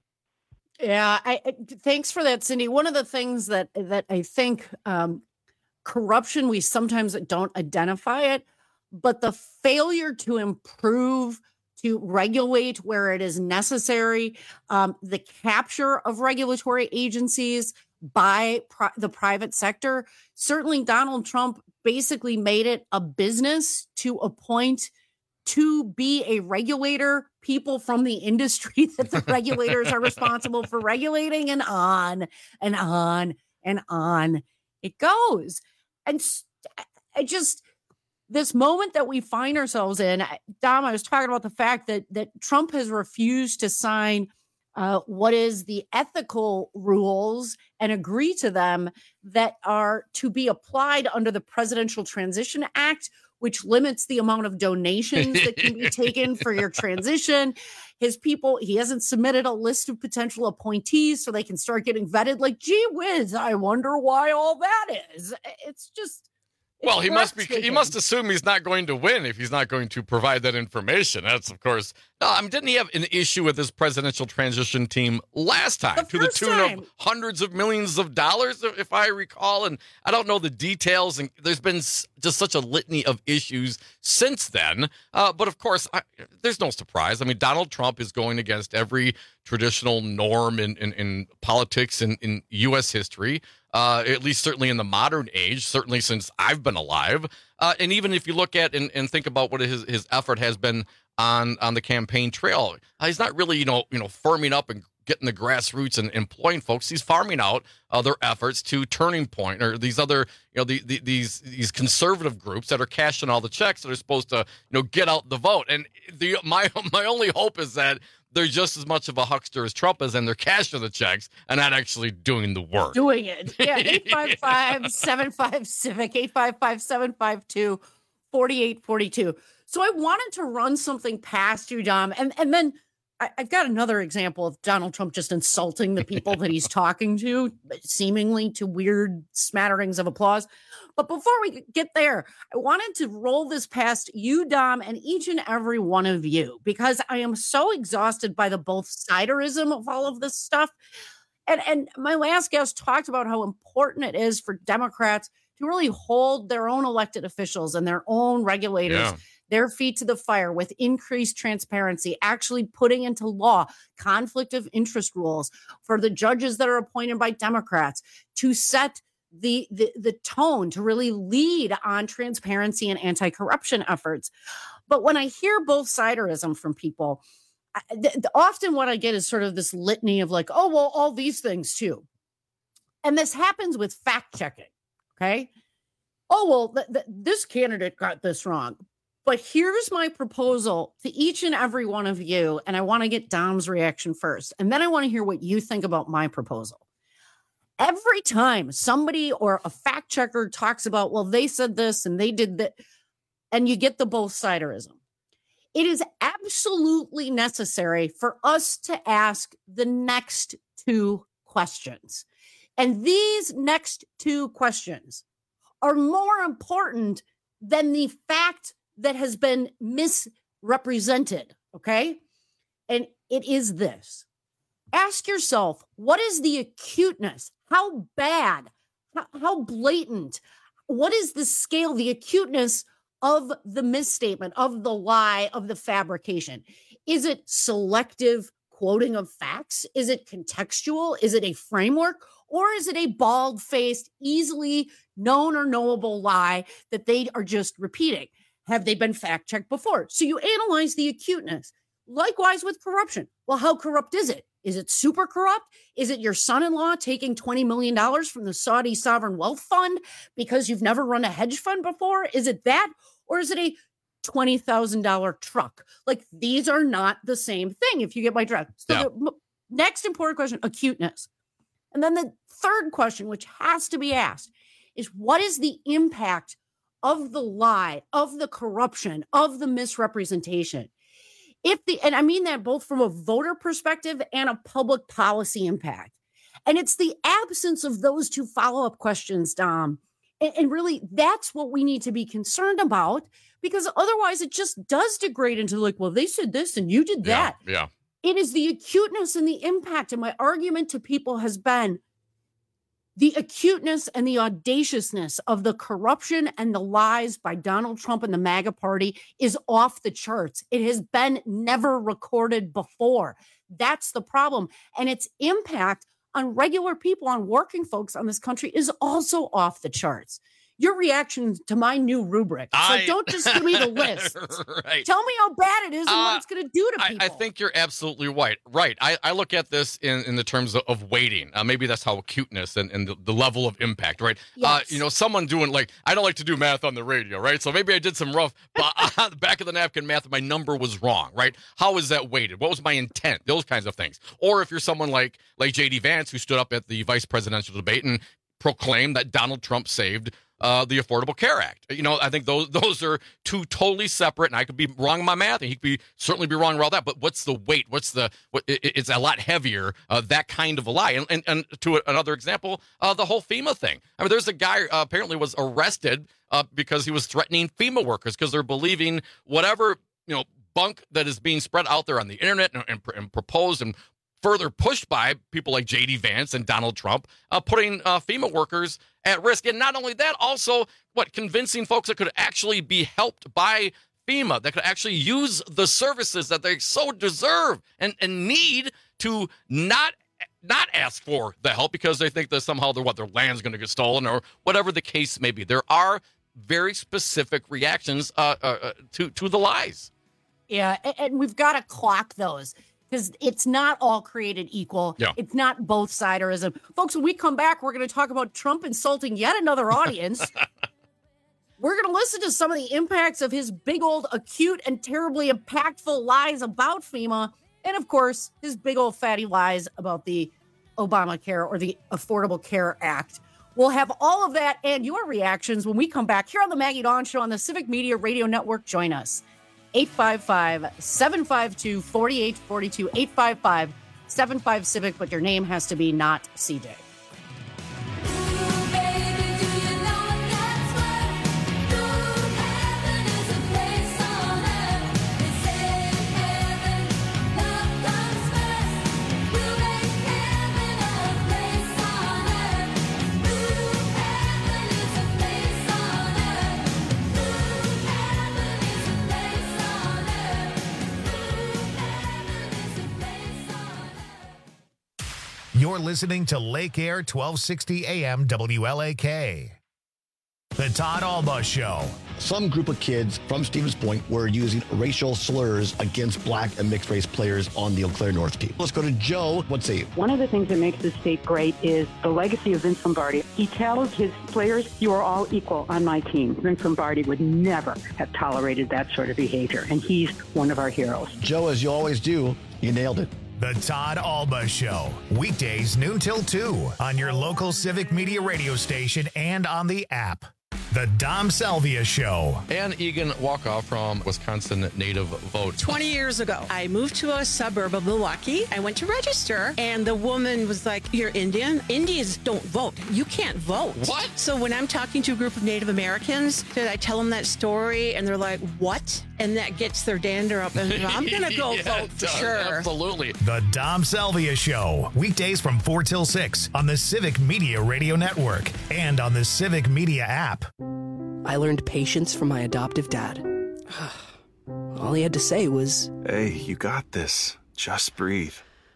Yeah, I, I thanks for that, Cindy. One of the things that that I think um, corruption, we sometimes don't identify it, but the failure to improve, to regulate where it is necessary, um, the capture of regulatory agencies by pri- the private sector. Certainly, Donald Trump basically made it a business to appoint to be a regulator people from the industry that the regulators are responsible for regulating, and on and on and on it goes. And I just, this moment that we find ourselves in, Dom, I was talking about the fact that that Trump has refused to sign uh, what is the ethical rules and agree to them that are to be applied under the Presidential Transition Act, which limits the amount of donations that can be taken for your transition. His people, he hasn't submitted a list of potential appointees so they can start getting vetted. Like, gee whiz, I wonder why all that is. It's just... Well, he must be. He must assume he's not going to win if he's not going to provide that information. That's, of course. No, I mean, didn't he have an issue with his presidential transition team last time, The to the first tune time. of hundreds of millions of dollars, if I recall? And I don't know the details. And there's been s- just such a litany of issues since then. Uh, but of course, I, there's no surprise. I mean, Donald Trump is going against every traditional norm in in, in politics in, in U S history. Uh, at least certainly in the modern age, certainly since I've been alive. Uh, and even if you look at and, and think about what his, his effort has been on, on the campaign trail, uh, he's not really, you know, you know, firming up and getting the grassroots and employing folks. He's farming out other efforts to Turning Point or these other, you know, the, the, these these conservative groups that are cashing all the checks that are supposed to, you know, get out the vote. And the my my only hope is that they're just as much of a huckster as Trump is, and they're cashing the checks and not actually doing the work. Doing it. Yeah, eight five five, seven five, CIVIC, eight five five, seven five two, four eight four two. So I wanted to run something past you, Dom, and, and then I, I've got another example of Donald Trump just insulting the people that he's talking to, seemingly to weird smatterings of applause. But before we get there, I wanted to roll this past you, Dom, and each and every one of you, because I am so exhausted by the both siderism of all of this stuff. And, and my last guest talked about how important it is for Democrats to really hold their own elected officials and their own regulators, Yeah. their feet to the fire with increased transparency, actually putting into law conflict of interest rules for the judges that are appointed by Democrats to set the, the, the tone to really lead on transparency and anti-corruption efforts. But when I hear both siderism from people, I, th- often what I get is sort of this litany of like, oh, well, all these things too. And this happens with fact checking. Okay. Oh, well, th- th- this candidate got this wrong. But here's my proposal to each and every one of you. And I want to get Dom's reaction first. And then I want to hear what you think about my proposal. Every time somebody or a fact checker talks about, well, they said this and they did that, and you get the both siderism, it is absolutely necessary for us to ask the next two questions. And these next two questions are more important than the fact that has been misrepresented, okay? And it is this. Ask yourself, what is the acuteness? How bad? How, how blatant? What is the scale, the acuteness of the misstatement, of the lie, of the fabrication? Is it selective quoting of facts? Is it contextual? Is it a framework? Or is it a bald-faced, easily known or knowable lie that they are just repeating? Have they been fact-checked before? So you analyze the acuteness. Likewise with corruption. Well, how corrupt is it? Is it super corrupt? Is it your son-in-law taking twenty million dollars from the Saudi sovereign wealth fund because you've never run a hedge fund before? Is it that? Or is it a twenty thousand dollars truck? Like, these are not the same thing, if you get my drift. So yeah. The next important question, acuteness. And then the third question, which has to be asked, is what is the impact of the lie, of the corruption, of the misrepresentation? If the, and I mean that both from a voter perspective and a public policy impact. And it's the absence of those two follow-up questions, Dom. And, and really, that's what we need to be concerned about, because otherwise it just does degrade into like, well, they said this and you did that. Yeah. yeah. It is the acuteness and the impact. And my argument to people has been the acuteness and the audaciousness of the corruption and the lies by Donald Trump and the MAGA party is off the charts. It has been never recorded before. That's the problem. And its impact on regular people, on working folks on this country is also off the charts. Your reaction to my new rubric. So I, don't just give me the list. Right. Tell me how bad it is and uh, what it's going to do to people. I, I think you're absolutely right. Right. I, I look at this in, in the terms of, of weighting. Uh, maybe that's how acuteness and, and the, the level of impact, right? Yes. Uh, you know, someone doing like, I don't like to do math on the radio, right? So maybe I did some rough uh, back of the napkin math. My number was wrong, right? How is that weighted? What was my intent? Those kinds of things. Or if you're someone like like J D Vance, who stood up at the vice presidential debate and proclaimed that Donald Trump saved Uh, the Affordable Care Act. You know, I think those those are two totally separate, and I could be wrong in my math, and he could be certainly be wrong about that. But what's the weight? What's the? What, it, it's a lot heavier. Uh, that kind of a lie. And and, and to another example, uh, the whole FEMA thing. I mean, there's a guy uh, apparently was arrested uh, because he was threatening FEMA workers because they're believing whatever you know bunk that is being spread out there on the internet and, and, and proposed and further pushed by people like J D Vance and Donald Trump, uh, putting uh, FEMA workers at risk. And not only that, also, what, convincing folks that could actually be helped by FEMA, that could actually use the services that they so deserve and, and need to not not ask for the help because they think that somehow their, what, their land's going to get stolen or whatever the case may be. There are very specific reactions uh, uh, to, to the lies. Yeah, and, and we've got to clock those. Because it's not all created equal. Yeah. It's not both siderism. Folks, when we come back, we're going to talk about Trump insulting yet another audience. We're going to listen to some of the impacts of his big old acute and terribly impactful lies about FEMA. And of course, his big old fatty lies about the Obamacare or the Affordable Care Act. We'll have all of that and your reactions when we come back here on the Maggie Dawn Show on the Civic Media Radio Network. Join us. eight five five, seven five two, four eight four two, eight five five, seven five Civic, but your name has to be not C J. You're listening to Lake Air twelve sixty A M W L A K. The Todd Alba Show. Some group of kids from Stevens Point were using racial slurs against black and mixed race players on the Eau Claire North team. Let's go to Joe. What's say? One of the things that makes this state great is the legacy of Vince Lombardi. He tells his players, you are all equal on my team. Vince Lombardi would never have tolerated that sort of behavior, and he's one of our heroes. Joe, as you always do, you nailed it. The Todd Alba Show. Weekdays noon till two on your local Civic Media radio station and on the app. The Dom Salvia Show. And Egan Walkoff from Wisconsin Native Vote. twenty years ago, I moved to a suburb of Milwaukee. I went to register, and the woman was like, you're Indian? Indians don't vote. You can't vote. What? So when I'm talking to a group of Native Americans, did I tell them that story, and they're like, what? And that gets their dander up, and I'm going to go Yeah, vote it for does. sure. Absolutely. The Dom Salvia Show. Weekdays from four till six on the Civic Media Radio Network and on the Civic Media app. I learned patience from my adoptive dad. All he had to say was, Hey, you got this. Just breathe.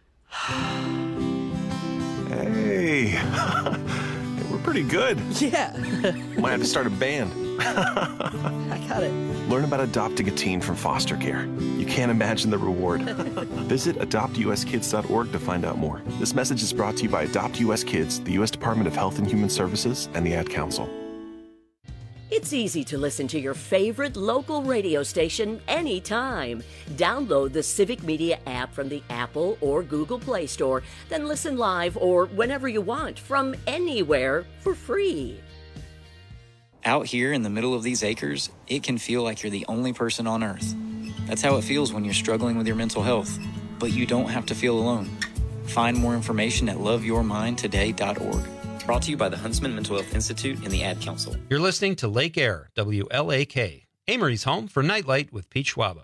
Hey, we're pretty good. yeah, Might have to start a band. I got it. Learn about adopting a teen from foster care. You can't imagine the reward. Visit adopt u s kids dot org to find out more. This message is brought to you by Adopt U S Kids, the U S Department of Health and Human Services, and the Ad Council. It's easy to listen to your favorite local radio station anytime. Download the Civic Media app from the Apple or Google Play Store, then listen live or whenever you want from anywhere for free. Out here in the middle of these acres, it can feel like you're the only person on earth. That's how it feels when you're struggling with your mental health. But you don't have to feel alone. Find more information at love your mind today dot org. Brought to you by the Huntsman Mental Health Institute and the Ad Council. You're listening to Lake Air, W L A K. Amory's home for Nightlight with Pete Schwaba.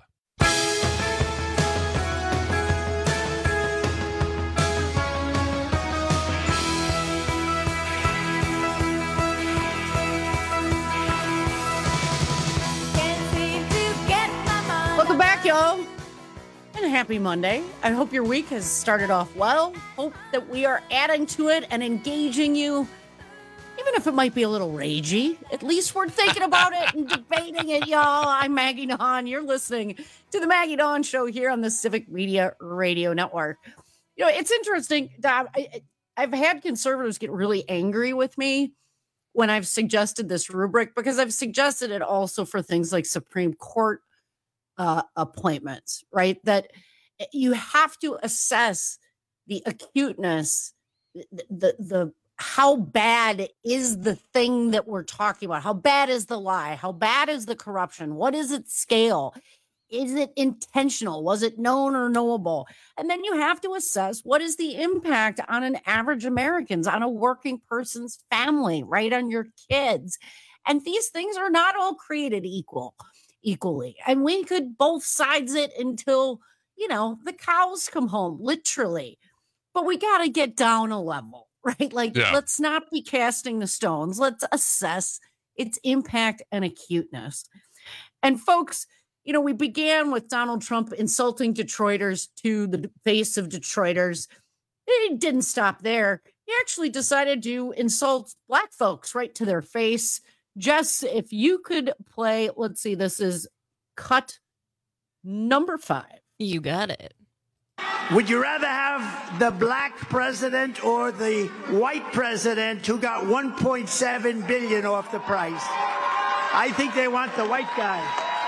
Welcome back, y'all. And happy Monday. I hope your week has started off well. Hope that we are adding to it and engaging you, even if it might be a little ragey. At least we're thinking about it and debating it, y'all. I'm Maggie Dawn. You're listening to the Maggie Dawn Show here on the Civic Media Radio Network. You know, it's interesting, Dom. I, I've had conservatives get really angry with me when I've suggested this rubric, because I've suggested it also for things like Supreme Court Uh, appointments, right? That you have to assess the acuteness, the, the the how bad is the thing that we're talking about? How bad is the lie? How bad is the corruption? What is its scale? Is it intentional? Was it known or knowable? And then you have to assess what is the impact on an average American's, on a working person's family, right? On your kids. And these things are not all created equal. equally. And we could both sides it until, you know, the cows come home, literally. But we got to get down a level, right? Like, Yeah. let's not be casting the stones. Let's assess its impact and acuteness. And folks, you know, we began with Donald Trump insulting Detroiters to the face of Detroiters. It didn't stop there. He actually decided to insult Black folks right to their face. Jess, if you could play, let's see, this is cut number five. You got it. Would you rather have the black president or the white president who got one point seven billion dollars off the price? I think they want the white guy.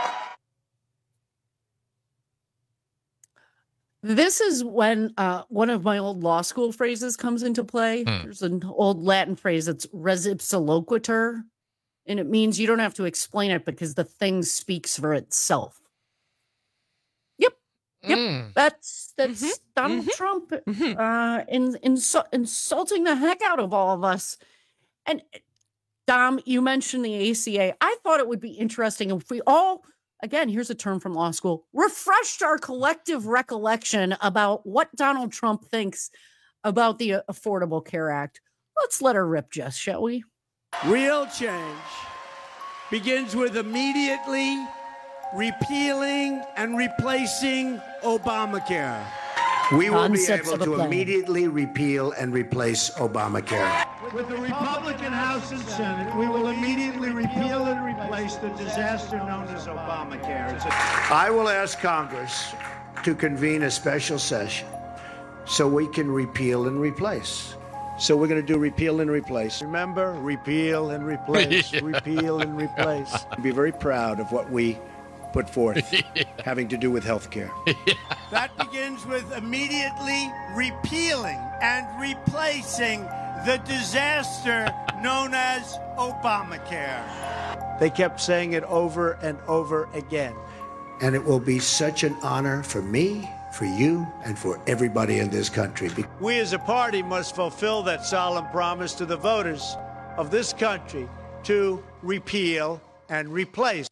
This is when uh, one of my old law school phrases comes into play. Hmm. There's an old Latin phrase that's res ipsa loquitur, and it means you don't have to explain it because the thing speaks for itself. Yep, yep. Mm. That's that's Donald Trump uh, in, insu- insulting the heck out of all of us. And Dom, you mentioned the A C A. I thought it would be interesting if we all, again, here's a term from law school, refreshed our collective recollection about what Donald Trump thinks about the Affordable Care Act. Let's let her rip, Jess, shall we? Real change begins with immediately repealing and replacing Obamacare. We will be Concepts able of a to plan. immediately repeal and replace Obamacare. With the Republican House and Senate, we will immediately repeal and replace the disaster known as Obamacare. It's a- I will ask Congress to convene a special session so we can repeal and replace. So we're going to do repeal and replace. Remember, repeal and replace, Yeah. repeal and replace. Be very proud of what we put forth having to do with health care. That begins with immediately repealing and replacing the disaster known as Obamacare. They kept saying it over and over again. And it will be such an honor for me, for you, and for everybody in this country. We as a party must fulfill that solemn promise to the voters of this country to repeal and replace.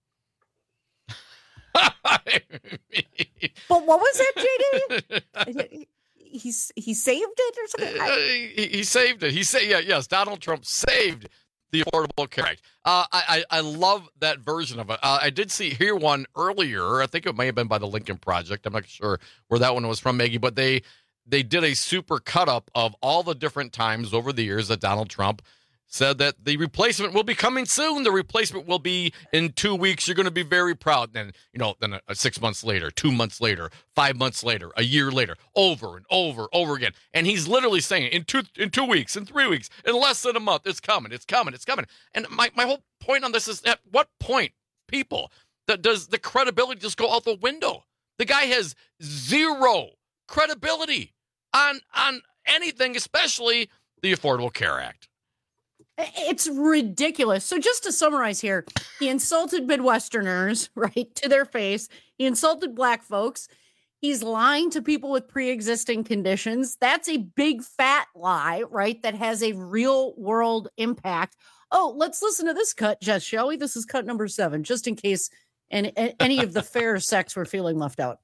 But what was that, J D? He's he saved it or something? Uh, he, he saved it. He said, yeah, yes, Donald Trump saved the Affordable Care Act. Uh, I, I I love that version of it. Uh, I did see hear one earlier. I think it may have been by the Lincoln Project. I'm not sure where that one was from, Maggie, but they they did a super cut up of all the different times over the years that Donald Trump said that the replacement will be coming soon. The replacement will be in two weeks. You're going to be very proud. Then, you know, then uh, six months later, two months later, five months later, a year later, over and over, over again. And he's literally saying in two, in two weeks, in three weeks, in less than a month, it's coming, it's coming, it's coming. And my, my whole point on this is at what point, people, that does the credibility just go out the window? The guy has zero credibility on, on anything, especially the Affordable Care Act. It's ridiculous. So just to summarize here, he insulted Midwesterners, right, to their face. He insulted black folks. He's lying to people with pre-existing conditions. That's a big fat lie, right, that has a real world impact. Oh, let's listen to this cut, Jess, shall we? This is cut number seven, just in case any, any of the fair sex were feeling left out.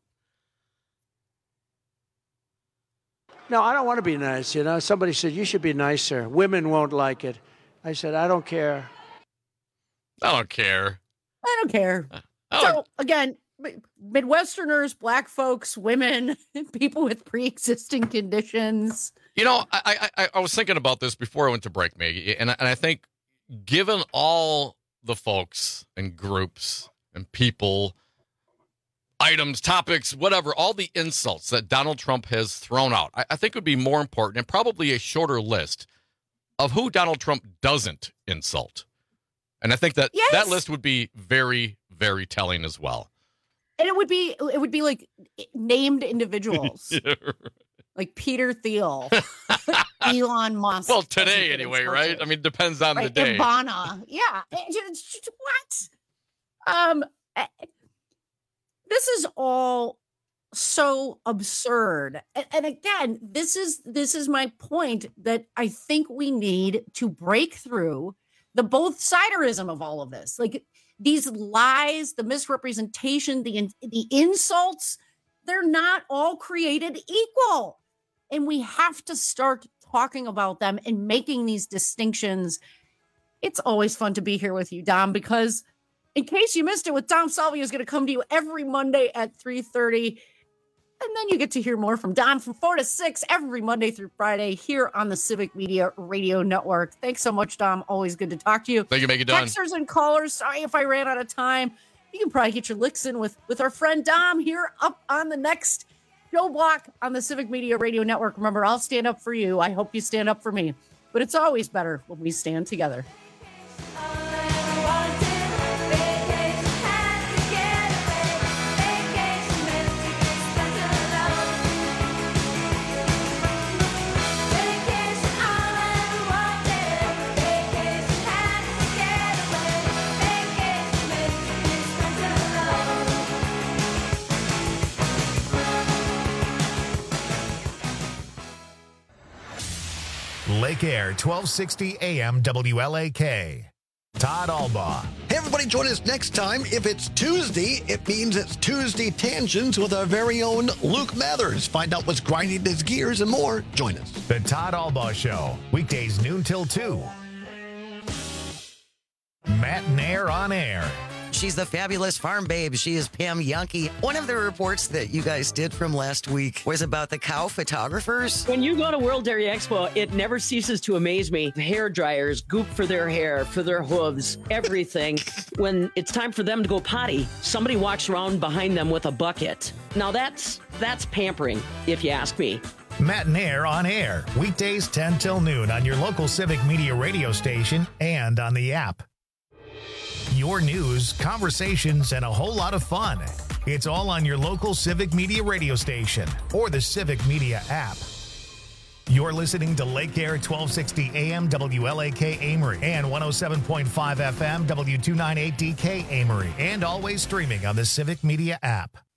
No, I don't want to be nice. You know, somebody said, you should be nicer. Women won't like it. I said, I don't care. I don't care. I don't care. So again, Midwesterners, black folks, women, people with pre-existing conditions. You know, I, I I was thinking about this before I went to break, Maggie, and I, and I think given all the folks and groups and people, items, topics, whatever, all the insults that Donald Trump has thrown out, I, I think it would be more important and probably a shorter list of who Donald Trump doesn't insult. And I think that Yes. that list would be very, very telling as well. And it would be it would be like named individuals. Like Peter Thiel, Elon Musk. Well, today anyway, right? I mean, depends on the Right, day. Ivana. Yeah. It's just- What? Um, eh, this is all so absurd. And, and again, this is this is my point that I think we need to break through the both siderism of all of this. Like these lies, the misrepresentation, the in- the insults, they're not all created equal. And we have to start talking about them and making these distinctions. It's always fun to be here with you, Dom, because in case you missed it, with Dom Salvia is going to come to you every Monday at three thirty. And then you get to hear more from Dom from four to six every Monday through Friday here on the Civic Media Radio Network. Thanks so much, Dom. Always good to talk to you. Thank you, Maggie Dunn. Texters and callers, sorry if I ran out of time. You can probably get your licks in with, with our friend Dom here up on the next show block on the Civic Media Radio Network. Remember, I'll stand up for you. I hope you stand up for me. But it's always better when we stand together. Lake Air, twelve sixty A M W L A K. Todd Albaugh. Hey, everybody, join us next time. If it's Tuesday, it means it's Tuesday Tangents with our very own Luke Mathers. Find out what's grinding his gears and more. Join us. The Todd Albaugh Show, weekdays noon till two. Matt Nair on air. She's the fabulous farm babe. She is Pam Yankee. One of the reports that you guys did from last week was about the cow photographers. When you go to World Dairy Expo, it never ceases to amaze me. Hair dryers, goop for their hair, for their hooves, everything. When it's time for them to go potty, somebody walks around behind them with a bucket. Now that's that's pampering, if you ask me. Matt and Air on air, weekdays ten till noon on your local Civic Media radio station and on the app. Your news, conversations, and a whole lot of fun. It's all on your local Civic Media radio station or the Civic Media app. You're listening to Lake Air twelve sixty A M W L A K Amory and one oh seven point five F M W two ninety-eight D K Amory, and always streaming on the Civic Media app.